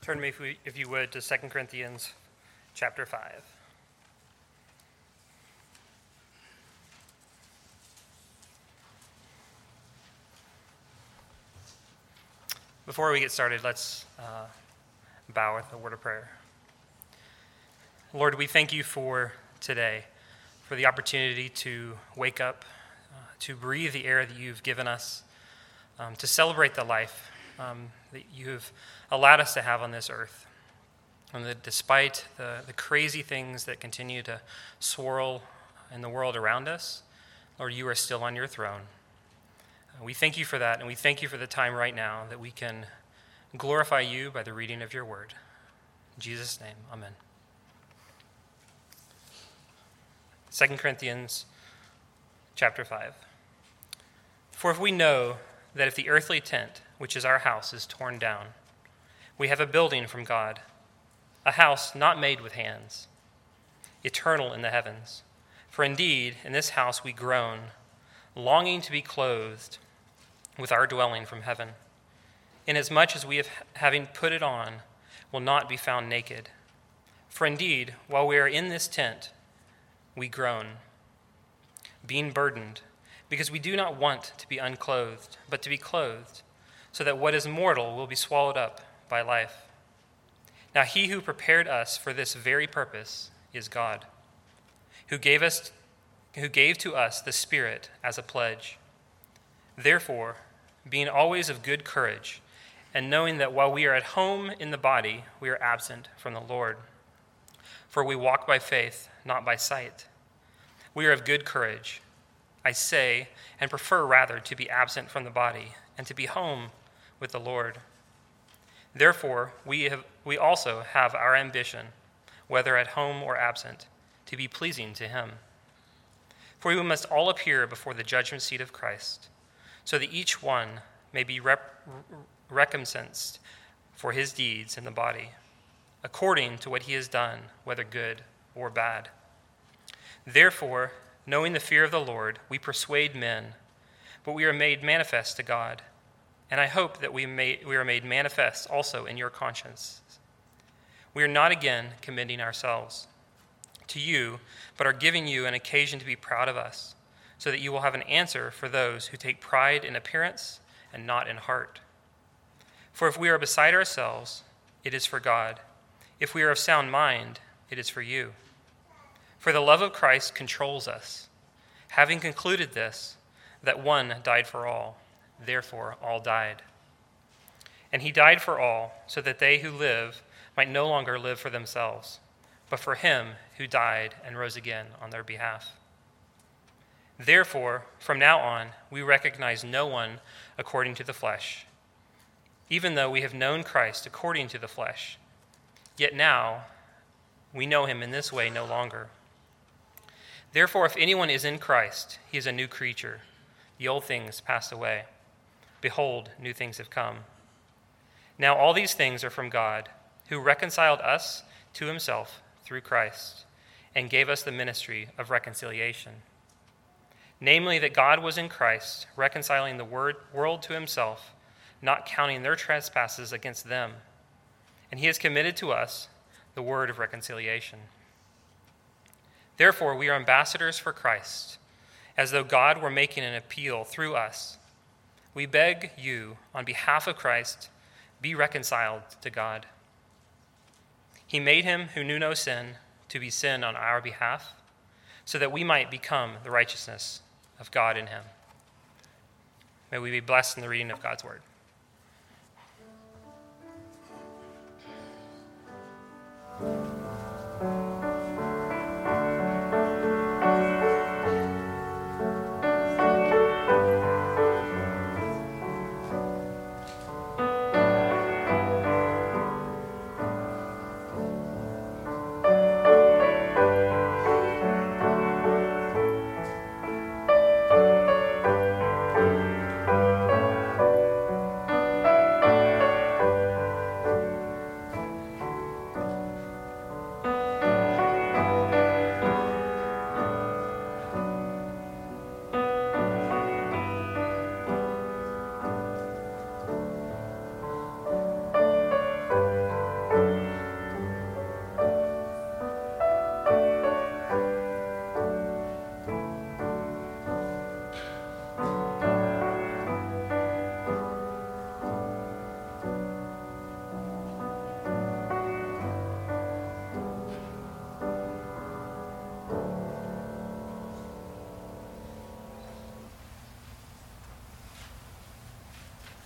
Turn me, if you would, to 2 Corinthians chapter 5. Before we get started, let's bow with a word of prayer. Lord, we thank you for today, for the opportunity to wake up, to breathe the air that you've given us, to celebrate the life that you've allowed us to have on this earth. And that despite the crazy things that continue to swirl in the world around us, Lord, you are still on your throne. We thank you for that, and we thank you for the time right now that we can glorify you by the reading of your word. In Jesus' name, amen. 2 Corinthians chapter 5. For if we know that if the earthly tent, which is our house, is torn down, we have a building from God, a house not made with hands, eternal in the heavens. For indeed, in this house we groan, longing to be clothed with our dwelling from heaven, inasmuch as we, having put it on, will not be found naked. For indeed, while we are in this tent, we groan, being burdened, because we do not want to be unclothed, but to be clothed, so that what is mortal will be swallowed up by life. Now he who prepared us for this very purpose is God, who gave to us the Spirit as a pledge. Therefore, being always of good courage, and knowing that while we are at home in the body, we are absent from the Lord. For we walk by faith, not by sight. We are of good courage. I say, and prefer rather to be absent from the body, and to be home with the Lord. Therefore, we also have our ambition, whether at home or absent, to be pleasing to him. For we must all appear before the judgment seat of Christ, so that each one may be recompensed for his deeds in the body, according to what he has done, whether good or bad. Therefore, knowing the fear of the Lord, we persuade men, but we are made manifest to God. And I hope that we are made manifest also in your conscience. We are not again commending ourselves to you, but are giving you an occasion to be proud of us, so that you will have an answer for those who take pride in appearance and not in heart. For if we are beside ourselves, it is for God. If we are of sound mind, it is for you. For the love of Christ controls us, having concluded this, that one died for all. Therefore, all died. And he died for all, so that they who live might no longer live for themselves, but for him who died and rose again on their behalf. Therefore, from now on, we recognize no one according to the flesh. Even though we have known Christ according to the flesh, yet now we know him in this way no longer. Therefore, if anyone is in Christ, he is a new creature. The old things passed away. Behold, new things have come. Now all these things are from God, who reconciled us to himself through Christ, and gave us the ministry of reconciliation. Namely, that God was in Christ, reconciling the world to himself, not counting their trespasses against them. And he has committed to us the word of reconciliation. Therefore, we are ambassadors for Christ, as though God were making an appeal through us. We beg you, on behalf of Christ, be reconciled to God. He made him who knew no sin to be sin on our behalf, so that we might become the righteousness of God in him. May we be blessed in the reading of God's word.